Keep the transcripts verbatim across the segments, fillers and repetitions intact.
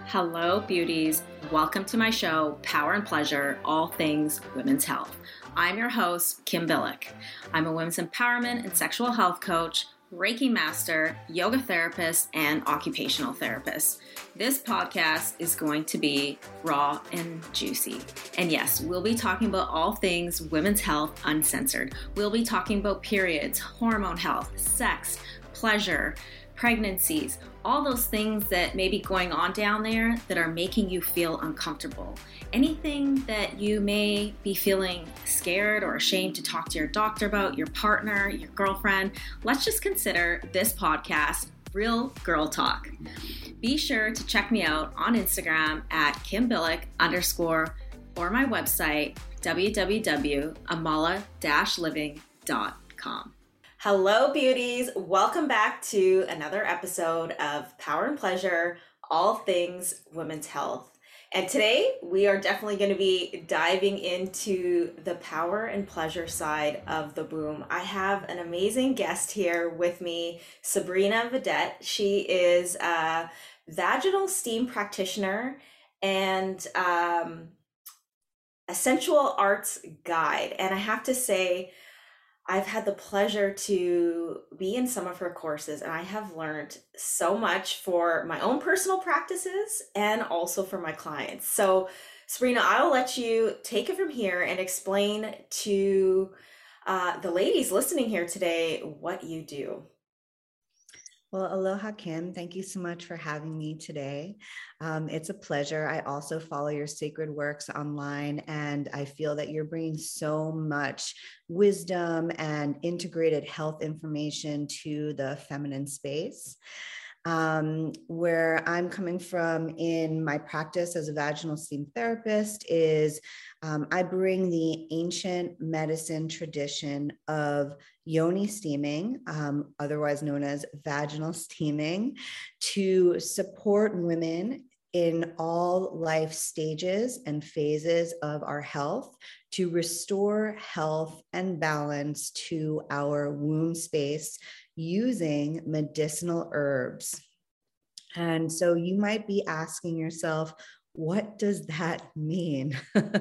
Hello, beauties. Welcome to my show, Power and Pleasure, All Things Women's Health. I'm your host, Kim Billick. I'm a women's empowerment and sexual health coach, Reiki master, yoga therapist, and occupational therapist. This podcast is going to be raw and juicy. And yes, we'll be talking about all things women's health uncensored. We'll be talking about periods, hormone health, sex, pleasure, pregnancies, all those things that may be going on down there that are making you feel uncomfortable. Anything that you may be feeling scared or ashamed to talk to your doctor about, your partner, your girlfriend, let's just consider this podcast real girl talk. Be sure to check me out on Instagram at kimbillick underscore or my website, w w w dot amala dash living dot com. Hello, beauties. Welcome back to another episode of Power and Pleasure, All Things Women's Health. And today we are definitely going to be diving into the power and pleasure side of the womb. I have an amazing guest here with me, Sabrina Vedette. She is a vaginal steam practitioner and um, a sensual arts guide. And I have to say, I've had the pleasure to be in some of her courses, and I have learned so much for my own personal practices and also for my clients. So, Sabrina, I'll let you take it from here and explain to uh, the ladies listening here today what you do. Well, aloha, Kim. Thank you so much for having me today. Um, it's a pleasure. I also follow your sacred works online, and I feel that you're bringing so much wisdom and integrated health information to the feminine space. Um, where I'm coming from in my practice as a vaginal steam therapist is um, I bring the ancient medicine tradition of yoni steaming, um, otherwise known as vaginal steaming, to support women in all life stages and phases of our health to restore health and balance to our womb space using medicinal herbs. And so you might be asking yourself, what does that mean?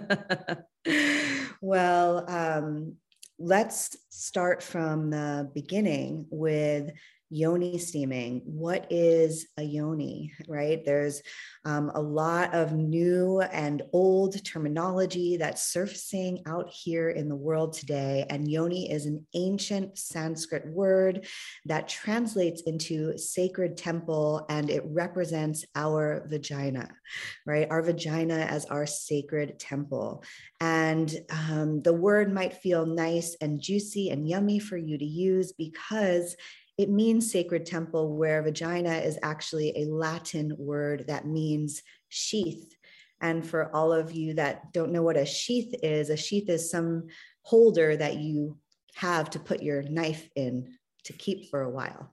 Well, um, let's start from the beginning with yoni steaming. What is a yoni, right? There's um, a lot of new and old terminology that's surfacing out here in the world today. And yoni is an ancient Sanskrit word that translates into sacred temple, and it represents our vagina, right? Our vagina as our sacred temple. And um, the word might feel nice and juicy and yummy for you to use because it means sacred temple, where vagina is actually a Latin word that means sheath. And for all of you that don't know what a sheath is, a sheath is some holder that you have to put your knife in to keep for a while.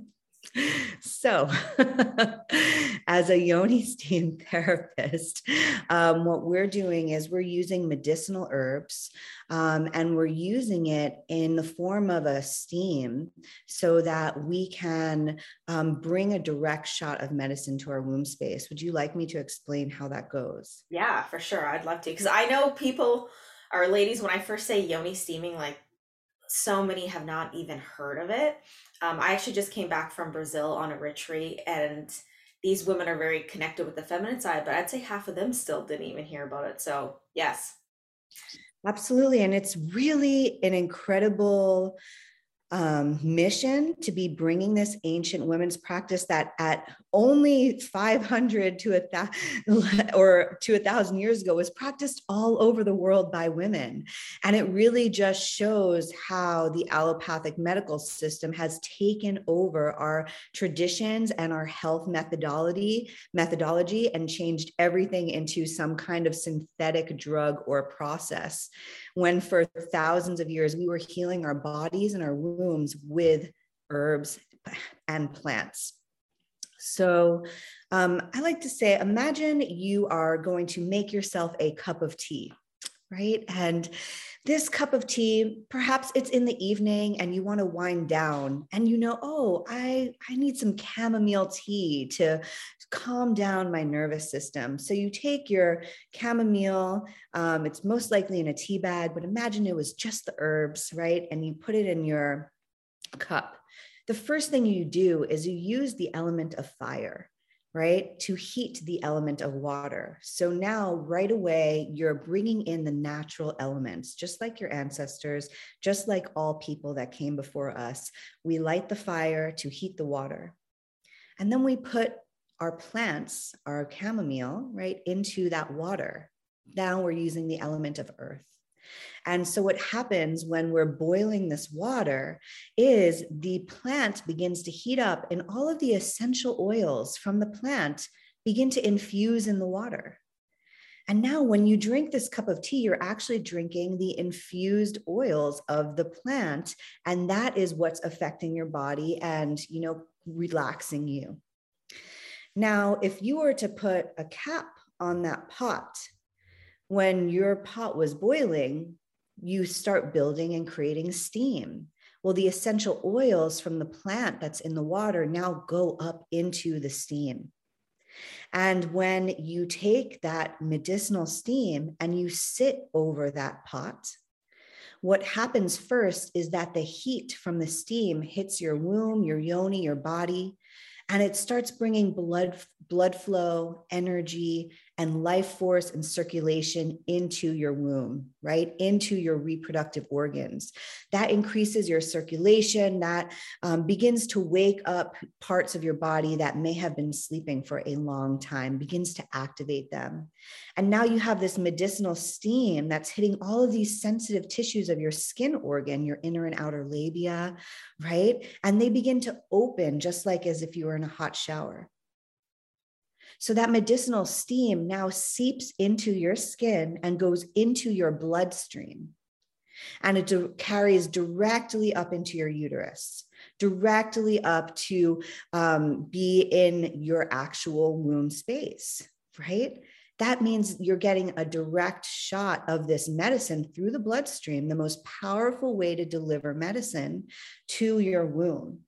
So as a yoni steam therapist, um, what we're doing is we're using medicinal herbs um, and we're using it in the form of a steam so that we can um, bring a direct shot of medicine to our womb space. Would you like me to explain how that goes? Yeah, for sure. I'd love to. Because I know people, or ladies, when I first say yoni steaming, like so many have not even heard of it. Um, I actually just came back from Brazil on a retreat, and these women are very connected with the feminine side, but I'd say half of them still didn't even hear about it. So yes. Absolutely. And it's really an incredible um, mission to be bringing this ancient women's practice that at only five hundred to a thousand or to a thousand years ago was practiced all over the world by women. And it really just shows how the allopathic medical system has taken over our traditions and our health methodology, methodology and changed everything into some kind of synthetic drug or process. When for thousands of years, we were healing our bodies and our wombs with herbs and plants. So um, I like to say, imagine you are going to make yourself a cup of tea, right? And this cup of tea, perhaps it's in the evening and you want to wind down and you know, oh, I, I need some chamomile tea to calm down my nervous system. So you take your chamomile, um, it's most likely in a tea bag, but imagine it was just the herbs, right? And you put it in your cup. The first thing you do is you use the element of fire, right, to heat the element of water. So now right away, you're bringing in the natural elements, just like your ancestors, just like all people that came before us. We light the fire to heat the water. And then we put our plants, our chamomile, right, into that water. Now we're using the element of earth. And so what happens when we're boiling this water is the plant begins to heat up and all of the essential oils from the plant begin to infuse in the water. And now when you drink this cup of tea, you're actually drinking the infused oils of the plant. And that is what's affecting your body and, you know, relaxing you. Now, if you were to put a cap on that pot, when your pot was boiling, you start building and creating steam. Well, the essential oils from the plant that's in the water now go up into the steam. And when you take that medicinal steam and you sit over that pot, what happens first is that the heat from the steam hits your womb, your yoni, your body, and it starts bringing blood, blood flow, energy, and life force and circulation into your womb, right? Into your reproductive organs. That increases your circulation, that um, begins to wake up parts of your body that may have been sleeping for a long time, begins to activate them. And now you have this medicinal steam that's hitting all of these sensitive tissues of your skin organ, your inner and outer labia, right? And they begin to open just like as if you were in a hot shower. So that medicinal steam now seeps into your skin and goes into your bloodstream. And it do- carries directly up into your uterus, directly up to um, be in your actual womb space, right? That means you're getting a direct shot of this medicine through the bloodstream, the most powerful way to deliver medicine to your womb.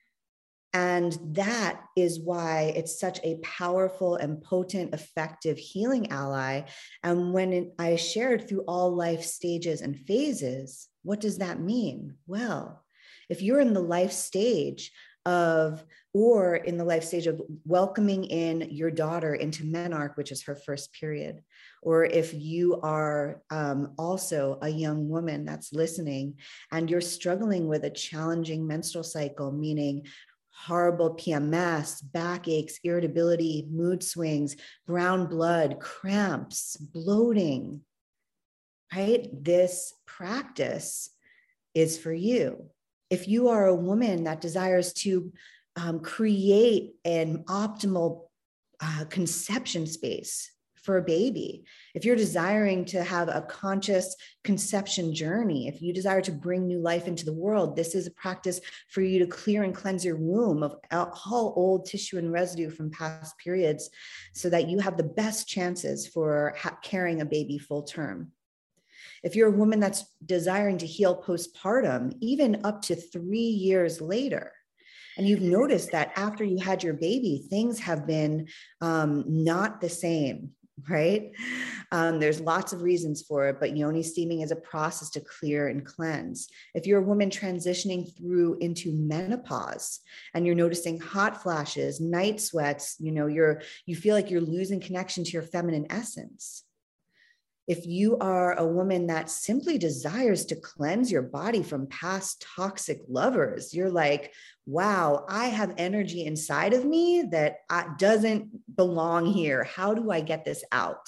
And that is why it's such a powerful and potent, effective healing ally. And when it, I shared through all life stages and phases, what does that mean? Well, if you're in the life stage of, or in the life stage of welcoming in your daughter into menarche, which is her first period, or if you are um, also a young woman that's listening and you're struggling with a challenging menstrual cycle, meaning horrible P M S, backaches, irritability, mood swings, brown blood, cramps, bloating, right? This practice is for you. If you are a woman that desires to um, create an optimal uh, conception space for a baby, if you're desiring to have a conscious conception journey, if you desire to bring new life into the world, this is a practice for you to clear and cleanse your womb of all old tissue and residue from past periods so that you have the best chances for ha- carrying a baby full term. If you're a woman that's desiring to heal postpartum, even up to three years later, and you've noticed that after you had your baby, things have been um, not the same, right? Um, there's lots of reasons for it, but yoni steaming is a process to clear and cleanse. If you're a woman transitioning through into menopause and you're noticing hot flashes, night sweats, you know, you're, you feel like you're losing connection to your feminine essence. If you are a woman that simply desires to cleanse your body from past toxic lovers, you're like, wow, I have energy inside of me that doesn't belong here. How do I get this out?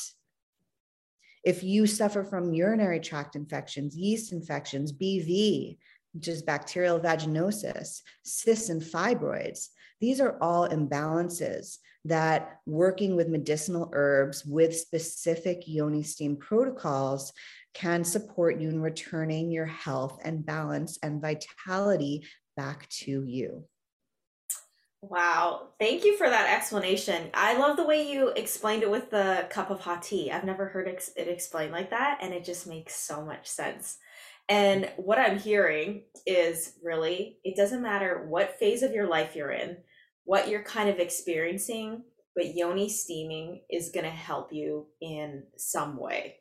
If you suffer from urinary tract infections, yeast infections, B V, which is bacterial vaginosis, cysts and fibroids, these are all imbalances that working with medicinal herbs with specific yoni steam protocols can support you in returning your health and balance and vitality back to you. Wow. Thank you for that explanation. I love the way you explained it with the cup of hot tea. I've never heard ex- it explained like that, and it just makes so much sense. And what I'm hearing is really, it doesn't matter what phase of your life you're in, what you're kind of experiencing, but yoni steaming is going to help you in some way.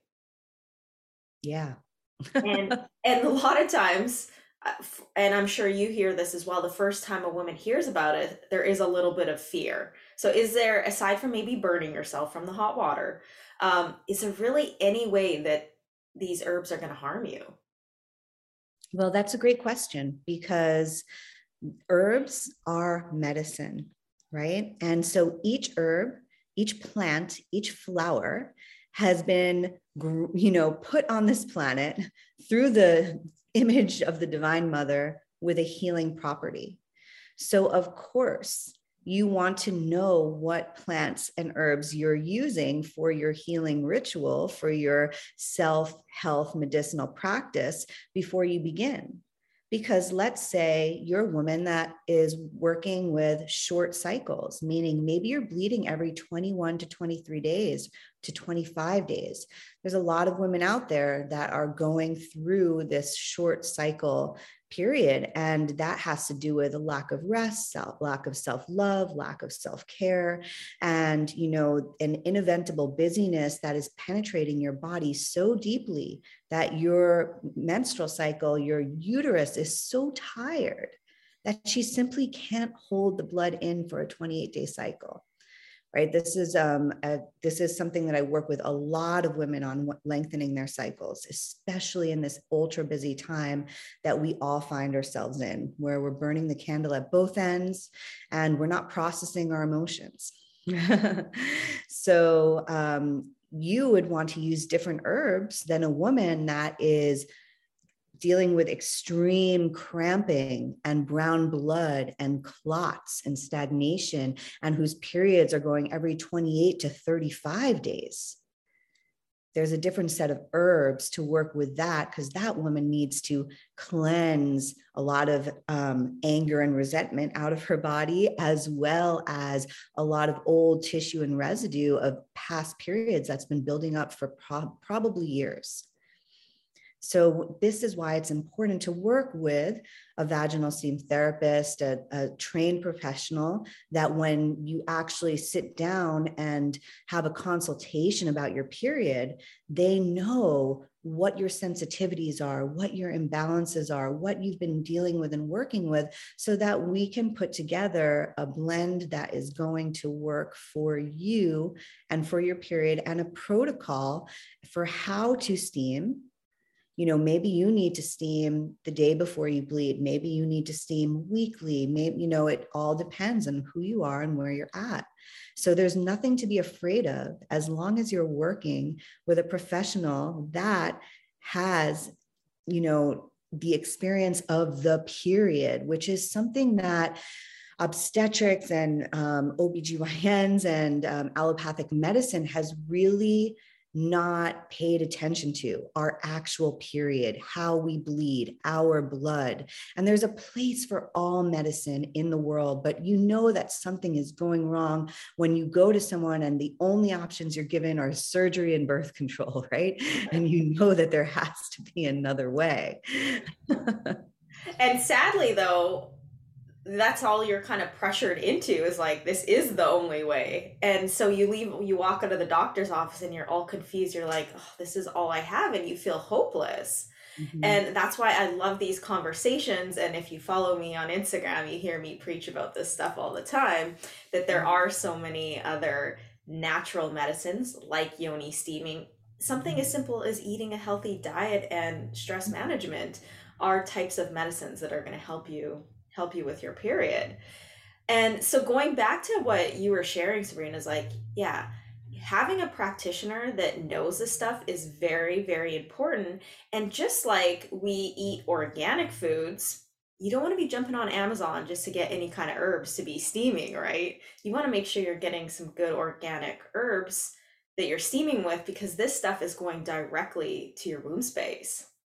Yeah. And and a lot of times, uh, f- and I'm sure you hear this as well, the first time a woman hears about it, there is a little bit of fear. So is there, aside from maybe burning yourself from the hot water, um, is there really any way that these herbs are going to harm you? Well, that's a great question because herbs are medicine, right? And so each herb, each plant, each flower has been, you know, put on this planet through the image of the Divine Mother with a healing property. So, of course, you want to know what plants and herbs you're using for your healing ritual, for your self health medicinal practice before you begin. Because let's say you're a woman that is working with short cycles, meaning maybe you're bleeding every twenty-one to twenty-three days to twenty-five days. There's a lot of women out there that are going through this short cycle period. And that has to do with a lack of rest, self, lack of self-love, lack of self-care, and, you know, an inevitable busyness that is penetrating your body so deeply that your menstrual cycle, your uterus is so tired that she simply can't hold the blood in for a twenty-eight day cycle. Right. This is um a, this is something that I work with a lot of women on, lengthening their cycles, especially in this ultra busy time that we all find ourselves in, where we're burning the candle at both ends and we're not processing our emotions. So um, you would want to use different herbs than a woman that is dealing with extreme cramping and brown blood and clots and stagnation, and whose periods are going every twenty-eight to thirty-five days. There's a different set of herbs to work with that, because that woman needs to cleanse a lot of um, anger and resentment out of her body, as well as a lot of old tissue and residue of past periods that's been building up for pro- probably years. So this is why it's important to work with a vaginal steam therapist, a, a trained professional, that when you actually sit down and have a consultation about your period, they know what your sensitivities are, what your imbalances are, what you've been dealing with and working with, so that we can put together a blend that is going to work for you and for your period, and a protocol for how to steam. You know, maybe you need to steam the day before you bleed. Maybe you need to steam weekly. Maybe, you know, it all depends on who you are and where you're at. So there's nothing to be afraid of, as long as you're working with a professional that has, you know, the experience of the period, which is something that obstetrics and um, O B G Y Ns and um, allopathic medicine has really not paid attention to. Our actual period, how we bleed, our blood. And there's a place for all medicine in the world, but you know that something is going wrong when you go to someone and the only options you're given are surgery and birth control, right? And you know that there has to be another way. And sadly, though, that's all you're kind of pressured into, is like, this is the only way. And so you leave, you walk out of the doctor's office and you're all confused. You're like, oh, this is all I have. And you feel hopeless. Mm-hmm. And that's why I love these conversations. And if you follow me on Instagram, you hear me preach about this stuff all the time, that there are so many other natural medicines like yoni steaming. Something as simple as eating a healthy diet and stress management are types of medicines that are going to help you help you with your period. And so going back to what you were sharing, Sabrina, is like, yeah, having a practitioner that knows this stuff is very, very important. And just like we eat organic foods, you don't want to be jumping on Amazon just to get any kind of herbs to be steaming, right? You want to make sure you're getting some good organic herbs that you're steaming with, because this stuff is going directly to your womb space.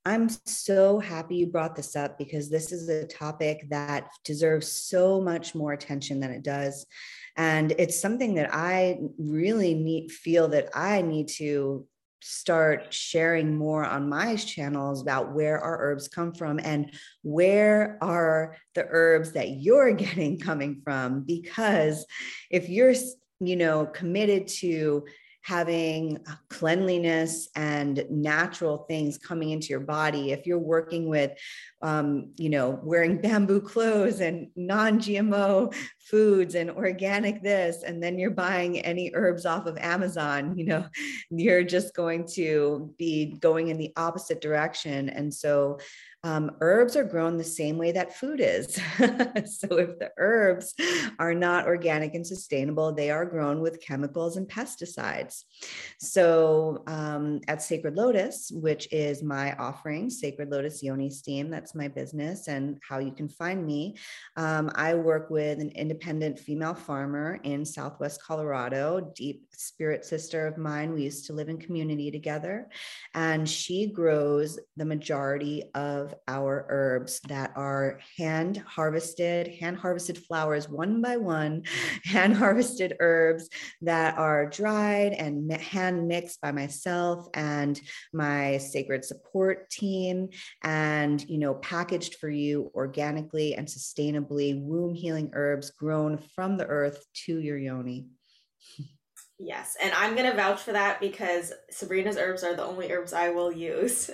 I'm so happy you brought this up because this is a topic that deserves so much more attention than it does. And it's something that I really need, feel that I need to start sharing more on my channels about where our herbs come from and where are the herbs that you're getting coming from. Because if you're, you know, committed to having cleanliness and natural things coming into your body, if you're working with, um, you know, wearing bamboo clothes and non-G M O foods and organic this, and then you're buying any herbs off of Amazon, you know, you're just going to be going in the opposite direction. And so Um, herbs are grown the same way that food is. So if the herbs are not organic and sustainable, they are grown with chemicals and pesticides. So um, at Sacred Lotus, which is my offering, Sacred Lotus Yoni Steam, that's my business and how you can find me. Um, I work with an independent female farmer in Southwest Colorado, deep spirit sister of mine. We used to live in community together, and she grows the majority of our herbs that are hand harvested, hand harvested flowers, one by one, hand harvested herbs that are dried and hand mixed by myself and my sacred support team, and, you know, packaged for you organically and sustainably, womb healing herbs grown from the earth to your yoni. Yes, and I'm going to vouch for that because Sabrina's herbs are the only herbs I will use.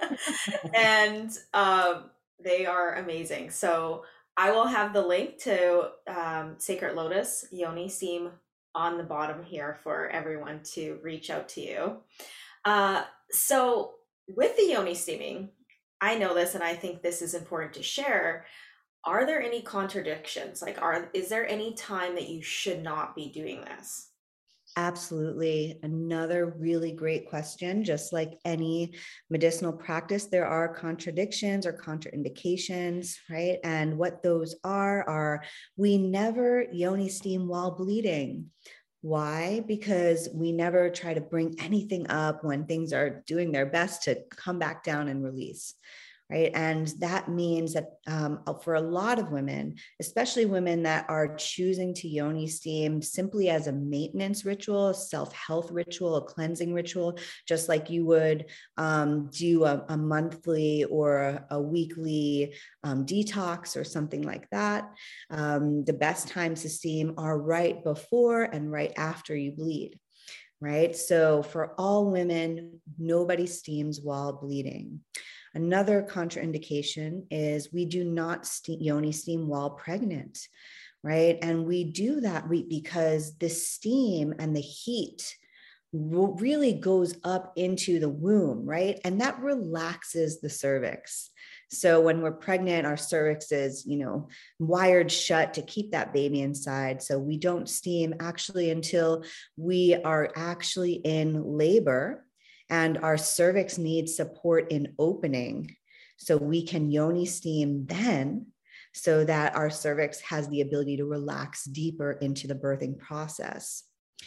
And um, they are amazing. So I will have the link to um, Sacred Lotus Yoni Steam on the bottom here for everyone to reach out to you. Uh, so with the Yoni steaming, I know this and I think this is important to share. Are there any contradictions? Like, are is there any time that you should not be doing this? Absolutely. Another really great question. Just like any medicinal practice, there are contradictions or contraindications, right? And what those are, are we never yoni steam while bleeding. Why? Because we never try to bring anything up when things are doing their best to come back down and release. Right. And that means that um, for a lot of women, especially women that are choosing to yoni steam simply as a maintenance ritual, a self-health ritual, a cleansing ritual, just like you would um, do a, a monthly or a, a weekly um, detox or something like that. Um, the best times to steam are right before and right after you bleed. Right. So for all women, nobody steams while bleeding. Another contraindication is we do not steam, yoni steam while pregnant, right? And we do that because the steam and the heat really goes up into the womb, right? And that relaxes the cervix. So when we're pregnant, our cervix is, you know, wired shut to keep that baby inside. So we don't steam actually until we are actually in labor and our cervix needs support in opening. So we can yoni steam then so that our cervix has the ability to relax deeper into the birthing process.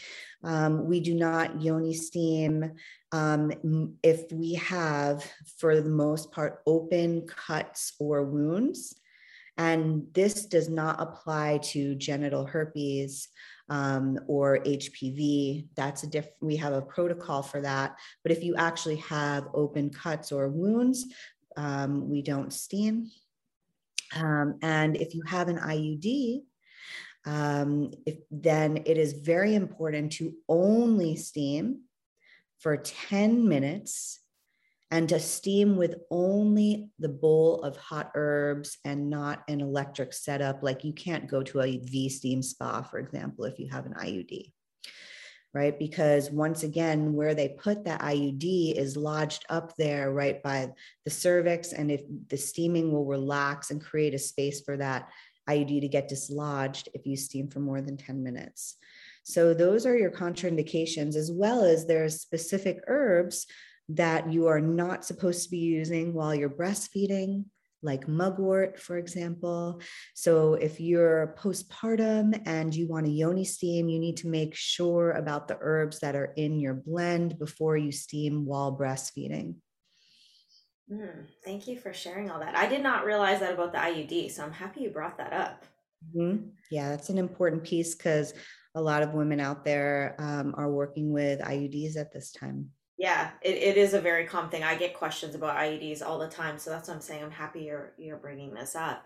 Um, we do not yoni steam um, if we have, for the most part, open cuts or wounds. And this does not apply to genital herpes um, or H P V. That's a diff- we have a protocol for that. But if you actually have open cuts or wounds, um, we don't steam. Um, and if you have an I U D, um, if, then it is very important to only steam for ten minutes and to steam with only the bowl of hot herbs and not an electric setup. Like you can't go to a V-steam spa, for example, if you have an I U D, right? Because once again, where they put that I U D is lodged up there right by the cervix. And if the steaming will relax and create a space for that I U D to get dislodged if you steam for more than ten minutes. So those are your contraindications, as well as there's specific herbs that you are not supposed to be using while you're breastfeeding, like mugwort, for example. So if you're postpartum and you want to yoni steam, you need to make sure about the herbs that are in your blend before you steam while breastfeeding. Mm, thank you for sharing all that. I did not realize that about the I U D, so I'm happy you brought that up. Mm-hmm. Yeah, that's an important piece because a lot of women out there um, are working with I U Ds at this time. Yeah, it, it is a very common thing. I get questions about I U Ds all the time, so that's what I'm saying. I'm happy you're you're bringing this up.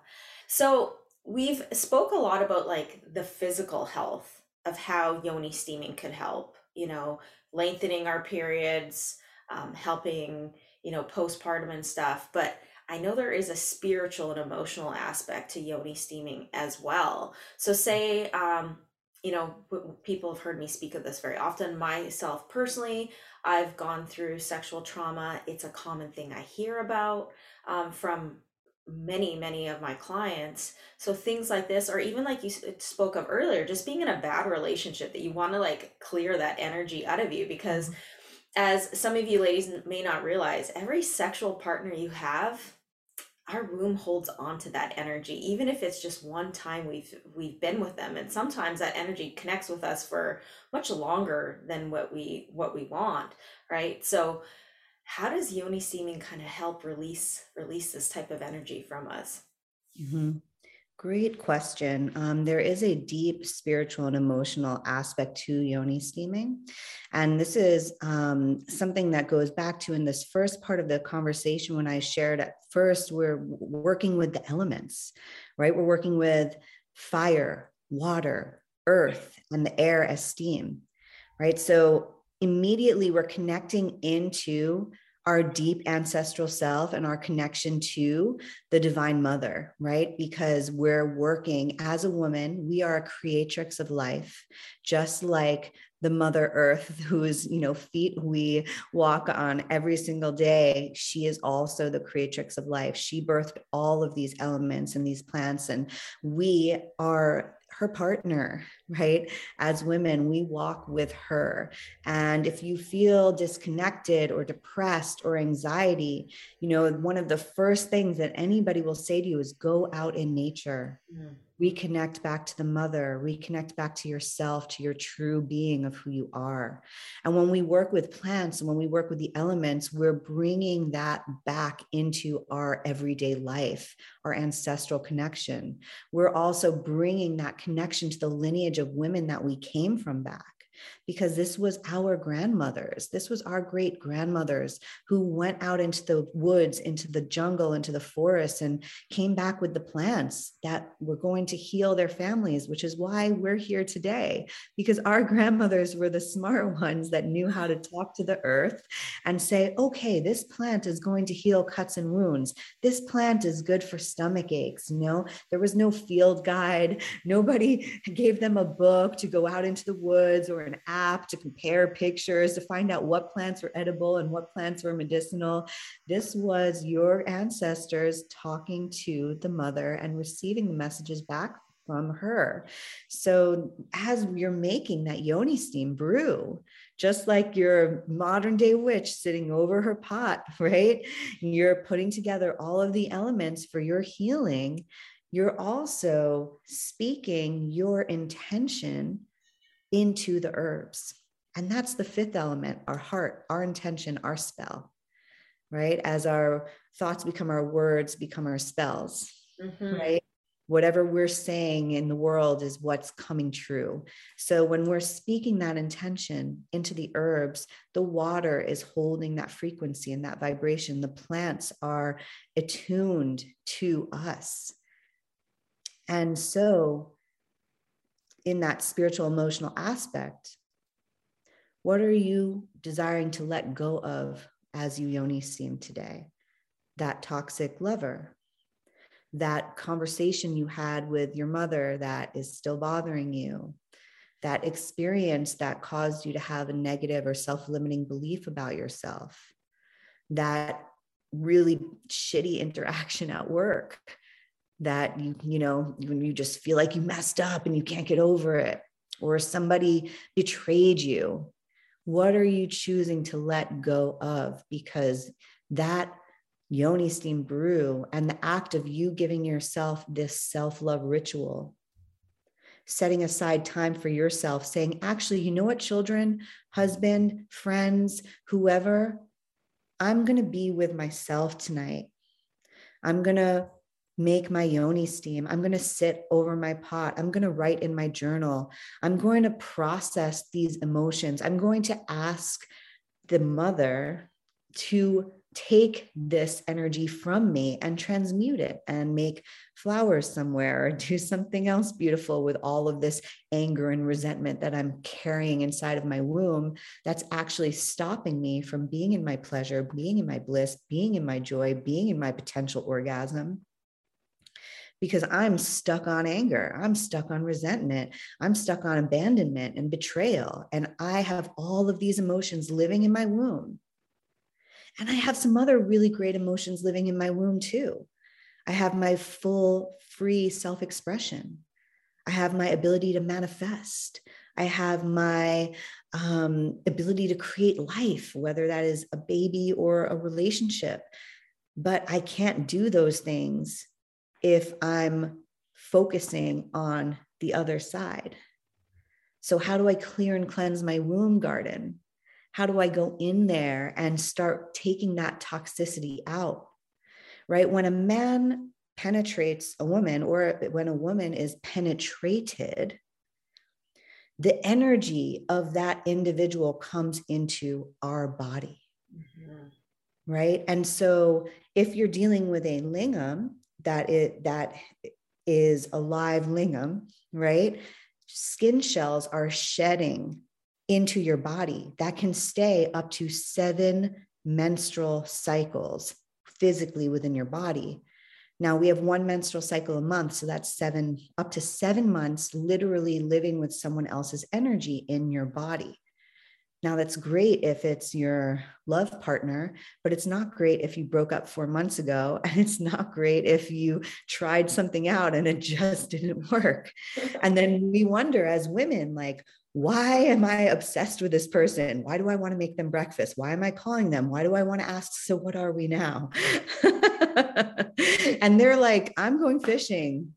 So we've spoke a lot about like the physical health of how yoni steaming could help. You know, lengthening our periods, um, helping you know postpartum and stuff. But I know there is a spiritual and emotional aspect to yoni steaming as well. So say, um, you know, w- people have heard me speak of this very often. Myself personally, I've gone through sexual trauma. It's a common thing I hear about um, from many, many of my clients. So things like this, or even like you spoke of earlier, just being in a bad relationship that you want to like clear that energy out of you. Because as some of you ladies may not realize, every sexual partner you have, our womb holds on to that energy, even if it's just one time we've we've been with them. And sometimes that energy connects with us for much longer than what we what we want, right? So how does yoni steaming kind of help release release this type of energy from us? Mm-hmm. Great question. Um, there is a deep spiritual and emotional aspect to yoni steaming. And this is um, something that goes back to in this first part of the conversation when I shared at first, we're working with the elements, right? We're working with fire, water, earth, and the air as steam, right? So immediately we're connecting into our deep ancestral self and our connection to the divine mother, right? Because we're working as a woman, we are a creatrix of life, just like the mother earth whose, you know, feet we walk on every single day. She is also the creatrix of life. She birthed all of these elements and these plants, and we are her partner, right? As women, we walk with her. And if you feel disconnected or depressed or anxiety, you know, one of the first things that anybody will say to you is go out in nature. Mm. Reconnect back to the mother, reconnect back to yourself, to your true being of who you are. And when we work with plants and when we work with the elements, we're bringing that back into our everyday life, our ancestral connection. We're also bringing that connection to the lineage of women that we came from back. Because this was our grandmothers. This was our great grandmothers who went out into the woods, into the jungle, into the forest, and came back with the plants that were going to heal their families, which is why we're here today, because our grandmothers were the smart ones that knew how to talk to the earth and say, okay, this plant is going to heal cuts and wounds. This plant is good for stomach aches. You know, there was no field guide. Nobody gave them a book to go out into the woods or an app to compare pictures to find out what plants were edible and what plants were medicinal. This was your ancestors talking to the mother and receiving the messages back from her. So as you're making that yoni steam brew, just like your modern day witch sitting over her pot, right? You're putting together all of the elements for your healing. You're also speaking your intention into the herbs. And that's the fifth element, our heart, our intention, our spell, right? As our thoughts become our words, become our spells, mm-hmm. right? Whatever we're saying in the world is what's coming true. So when we're speaking that intention into the herbs, the water is holding that frequency and that vibration. The plants are attuned to us. And so in that spiritual emotional aspect, what are you desiring to let go of as you yoni steam today? That toxic lover, that conversation you had with your mother that is still bothering you, that experience that caused you to have a negative or self-limiting belief about yourself, that really shitty interaction at work that you, you know, when you just feel like you messed up and you can't get over it, or somebody betrayed you. What are you choosing to let go of? Because that yoni steam brew and the act of you giving yourself this self-love ritual, setting aside time for yourself, saying, actually, you know what, children, husband, friends, whoever, I'm going to be with myself tonight. I'm going to make my yoni steam. I'm going to sit over my pot. I'm going to write in my journal. I'm going to process these emotions. I'm going to ask the mother to take this energy from me and transmute it and make flowers somewhere or do something else beautiful with all of this anger and resentment that I'm carrying inside of my womb that's actually stopping me from being in my pleasure, being in my bliss, being in my joy, being in my potential orgasm. Because I'm stuck on anger, I'm stuck on resentment, I'm stuck on abandonment and betrayal. And I have all of these emotions living in my womb. And I have some other really great emotions living in my womb too. I have my full, free self-expression. I have my ability to manifest. I have my um, ability to create life, whether that is a baby or a relationship. But I can't do those things if I'm focusing on the other side. So how do I clear and cleanse my womb garden? How do I go in there and start taking that toxicity out, right? When a man penetrates a woman, or when a woman is penetrated, the energy of that individual comes into our body, mm-hmm. right? And so if you're dealing with a lingam that it, that is a live lingam, right? Skin shells are shedding into your body that can stay up to seven menstrual cycles physically within your body. Now we have one menstrual cycle a month. So that's seven, up to seven months, literally living with someone else's energy in your body. Now that's great if it's your love partner, but it's not great if you broke up four months ago. And it's not great if you tried something out and it just didn't work. And then we wonder as women, like, why am I obsessed with this person? Why do I want to make them breakfast? Why am I calling them? Why do I want to ask, so what are we now? And they're like, I'm going fishing.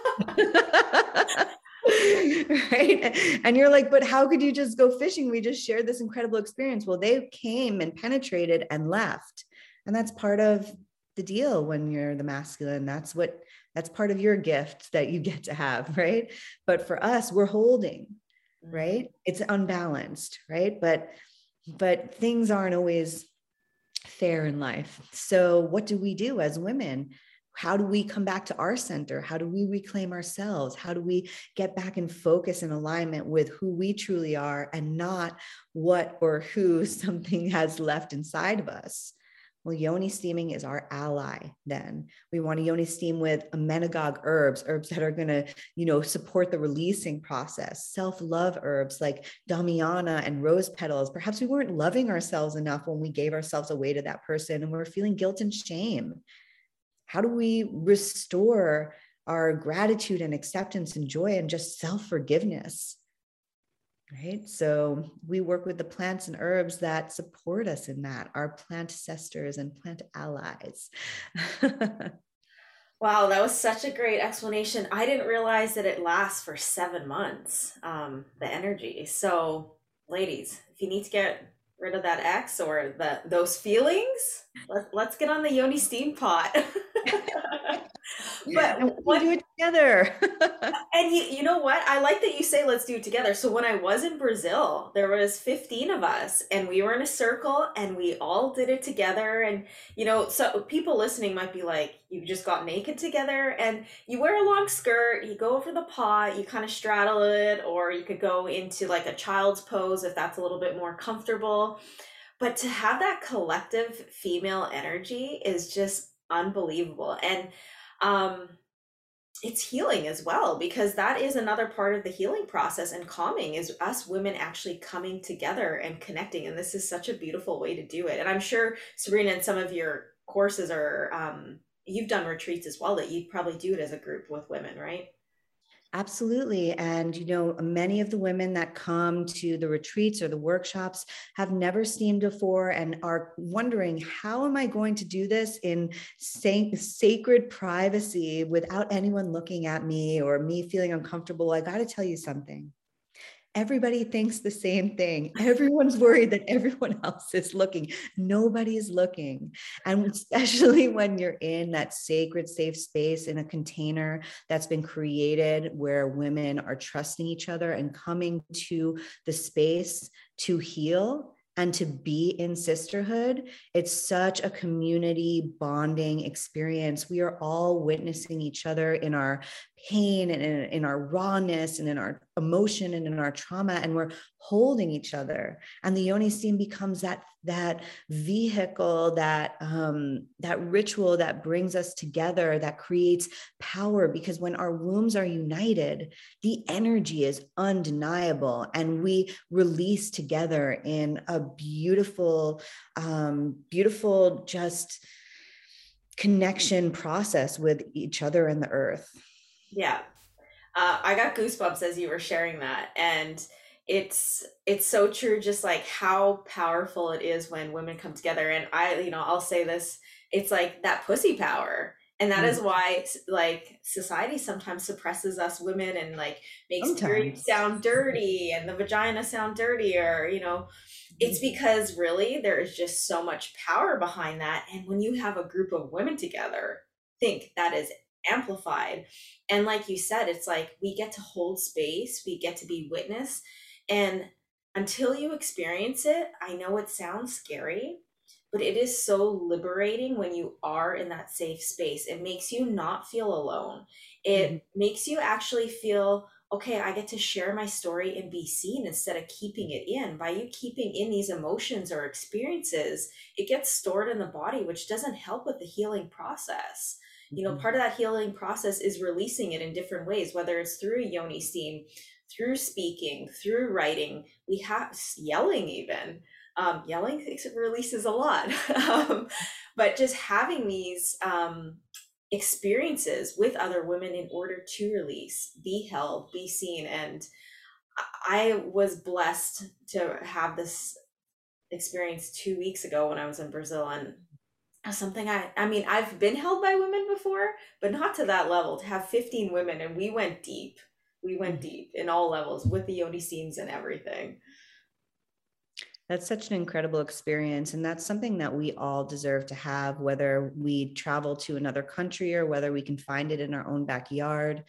Right? And you're like, but how could you just go fishing? We just shared this incredible experience. Well, they came and penetrated and left. And that's part of the deal when you're the masculine. That's what, that's part of your gift that you get to have, right? But for us, we're holding, right? It's unbalanced, right? But, but things aren't always fair in life. So what do we do as women? How do we come back to our center? How do we reclaim ourselves? How do we get back in focus and alignment with who we truly are and not what or who something has left inside of us? Well, yoni steaming is our ally then. We want to yoni steam with amenagogue herbs, herbs that are going to, you know, support the releasing process, self-love herbs like damiana and rose petals. Perhaps we weren't loving ourselves enough when we gave ourselves away to that person and we're feeling guilt and shame. How do we restore our gratitude and acceptance and joy and just self-forgiveness? Right? So we work with the plants and herbs that support us in that, our plant sisters and plant allies. Wow, that was such a great explanation. I didn't realize that it lasts for seven months, um, the energy. So ladies, if you need to get rid of that ex or the those feelings, let, let's get on the yoni steam pot. But we what, do it together. And you, you know what? I like that you say, let's do it together. So when I was in Brazil, there was fifteen of us and we were in a circle and we all did it together. And, you know, so people listening might be like, you just got naked together and you wear a long skirt, you go over the pot, you kind of straddle it, or you could go into like a child's pose if that's a little bit more comfortable. But to have that collective female energy is just unbelievable. And um, it's healing as well, because that is another part of the healing process and calming is us women actually coming together and connecting. And this is such a beautiful way to do it. And I'm sure, Sabrina, in some of your courses are, um, you've done retreats as well, that you'd probably do it as a group with women, right? Absolutely. And, you know, many of the women that come to the retreats or the workshops have never steamed before and are wondering, how am I going to do this in sa- sacred privacy without anyone looking at me or me feeling uncomfortable? I got to tell you something. everybody thinks the same thing. Everyone's worried that everyone else is looking. Nobody's looking. And especially when you're in that sacred, safe space in a container that's been created where women are trusting each other and coming to the space to heal and to be in sisterhood, it's such a community bonding experience. We are all witnessing each other in our pain and in, in our rawness and in our emotion and in our trauma, and we're holding each other. And the yoni steam becomes that that vehicle, that um, that ritual that brings us together, that creates power. Because when our wombs are united, the energy is undeniable, and we release together in a beautiful, um, beautiful, just connection process with each other and the earth. Yeah. Uh, I got goosebumps as you were sharing that. And it's it's so true, just like how powerful it is when women come together. And I, you know, I'll say this, it's like that pussy power. And that mm. is why like society sometimes suppresses us women and like makes sometimes. Periods sound dirty and the vagina sound dirty, or, you know, it's because really there is just so much power behind that. And when you have a group of women together, think that is amplified. And like you said, it's like we get to hold space, we get to be witness. And until you experience it, I know it sounds scary, but it is so liberating when you are in that safe space. It makes you not feel alone. It mm-hmm. makes you actually feel, okay, I get to share my story and be seen instead of keeping it in. By you keeping in these emotions or experiences, it gets stored in the body, which doesn't help with the healing process. You know, part of that healing process is releasing it in different ways, whether it's through yoni steam, through speaking, through writing, we have yelling even. Um, yelling releases a lot. um, but just having these um, experiences with other women in order to release, be held, be seen. And I was blessed to have this experience two weeks ago when I was in Brazil, and something I, I mean, I've been held by women before, but not to that level. To have fifteen women, and we went deep. We went deep in all levels with the yoni steams and everything. That's such an incredible experience. And that's something that we all deserve to have, whether we travel to another country or whether we can find it in our own backyard.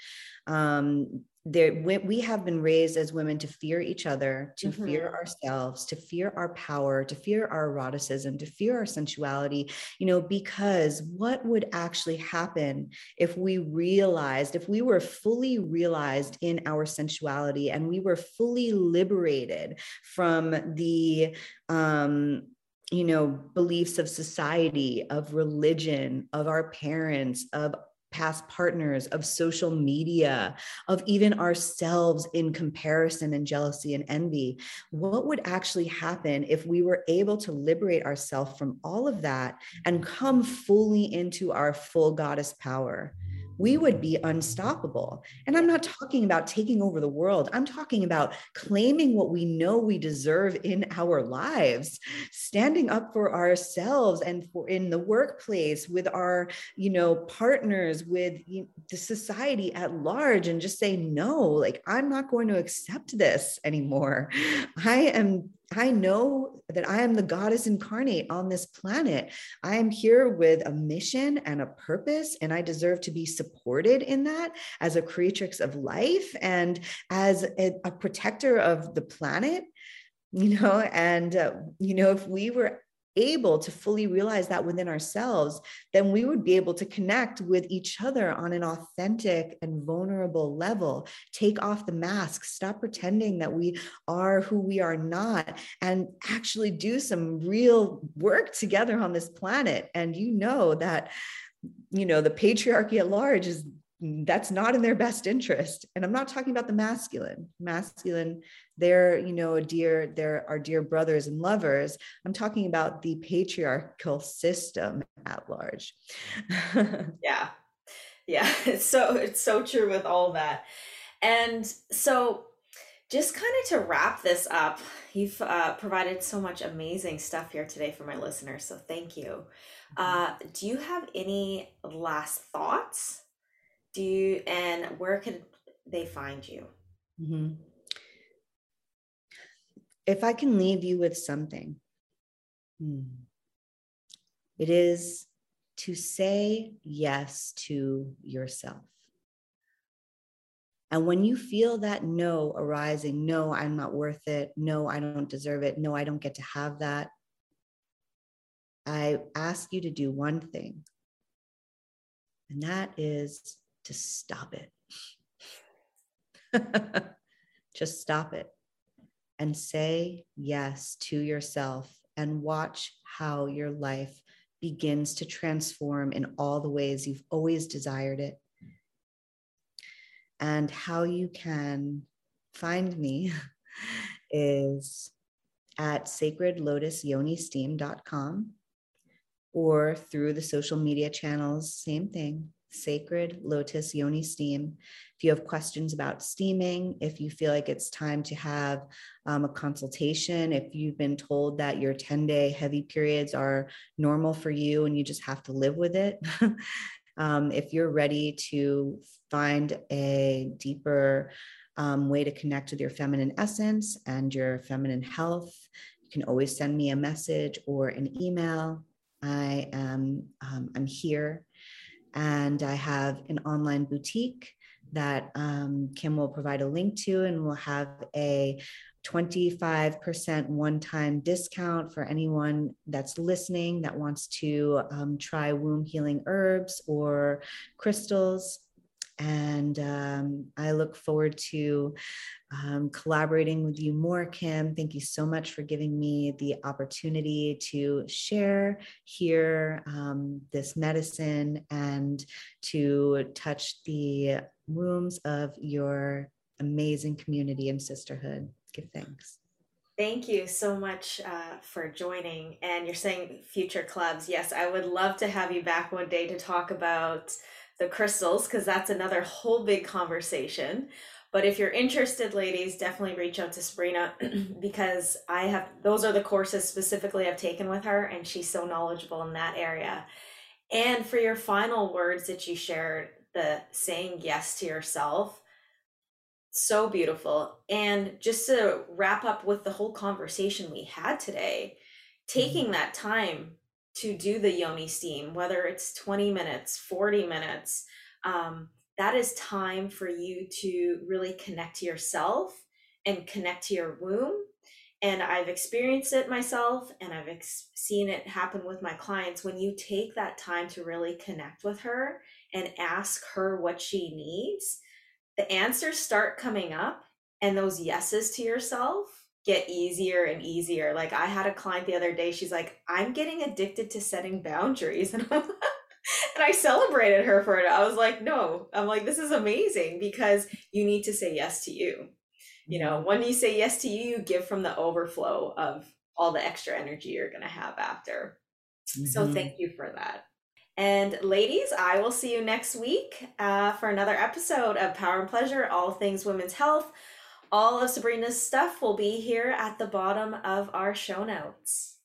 Um, there, we, we have been raised as women to fear each other, to mm-hmm. fear ourselves, to fear our power, to fear our eroticism, to fear our sensuality, you know, because what would actually happen if we realized, if we were fully realized in our sensuality and we were fully liberated from the, um, you know, beliefs of society, of religion, of our parents, of past partners, of social media, of even ourselves in comparison and jealousy and envy. What would actually happen if we were able to liberate ourselves from all of that and come fully into our full goddess power? We would be unstoppable. And I'm not talking about taking over the world. I'm talking about claiming what we know we deserve in our lives, standing up for ourselves and for in the workplace with our, you know, partners, with you know, the society at large, and just say, no, like, I'm not going to accept this anymore. I am I know that I am the goddess incarnate on this planet. I am here with a mission and a purpose, and I deserve to be supported in that as a creatrix of life and as a, a protector of the planet, you know, and, uh, you know, if we were able to fully realize that within ourselves, then we would be able to connect with each other on an authentic and vulnerable level, take off the mask, stop pretending that we are who we are not, and actually do some real work together on this planet. And you know that, you know, the patriarchy at large is that's not in their best interest. And I'm not talking about the masculine. Masculine, they're, you know, dear, they're our dear brothers and lovers. I'm talking about the patriarchal system at large. Yeah. Yeah. It's so, it's so true with all that. And so just kind of to wrap this up, you've uh, provided so much amazing stuff here today for my listeners. So thank you. Uh, do you have any last thoughts? Do you, and where could they find you? Mm-hmm. if I can leave you with something, hmm, it is to say yes to yourself. And when you feel that no arising, no, I'm not worth it. No, I don't deserve it. No, I don't get to have that. I ask you to do one thing, and that is to stop it. Just stop it and say yes to yourself and watch how your life begins to transform in all the ways you've always desired it. And how you can find me is at sacred lotus yoni steam dot com or through the social media channels, same thing, Sacred Lotus Yoni Steam. If you have questions about steaming, if you feel like it's time to have um, a consultation, if you've been told that your ten-day heavy periods are normal for you and you just have to live with it, um, if you're ready to find a deeper um, way to connect with your feminine essence and your feminine health, you can always send me a message or an email. I am um, I'm here. And I have an online boutique that um, Kim will provide a link to, and we'll have a twenty-five percent one-time discount for anyone that's listening that wants to um, try womb healing herbs or crystals. And um, I look forward to um, collaborating with you more, Kim. Thank you so much for giving me the opportunity to share here um, this medicine and to touch the wombs of your amazing community and sisterhood. Give thanks. Thank you so much uh, for joining. And you're saying future clubs. Yes, I would love to have you back one day to talk about the crystals, because that's another whole big conversation. But if you're interested, ladies, definitely reach out to Sabrina because I have, those are the courses specifically I've taken with her, and she's so knowledgeable in that area. And for your final words that you shared, the saying yes to yourself, so beautiful. And just to wrap up with the whole conversation we had today, taking mm-hmm. that time to do the yoni steam, whether it's twenty minutes, forty minutes, um, that is time for you to really connect to yourself and connect to your womb. And I've experienced it myself, and I've ex- seen it happen with my clients. When you take that time to really connect with her and ask her what she needs, the answers start coming up, and those yeses to yourself get easier and easier. Like I had a client the other day, she's like, I'm getting addicted to setting boundaries. And, and I celebrated her for it. I was like, no, I'm like, this is amazing because you need to say yes to you. You know, when you say yes to you, you give from the overflow of all the extra energy you're going to have after. Mm-hmm. So thank you for that. And ladies, I will see you next week uh, for another episode of Power and Pleasure, all things women's health. All of Sabrina's stuff will be here at the bottom of our show notes.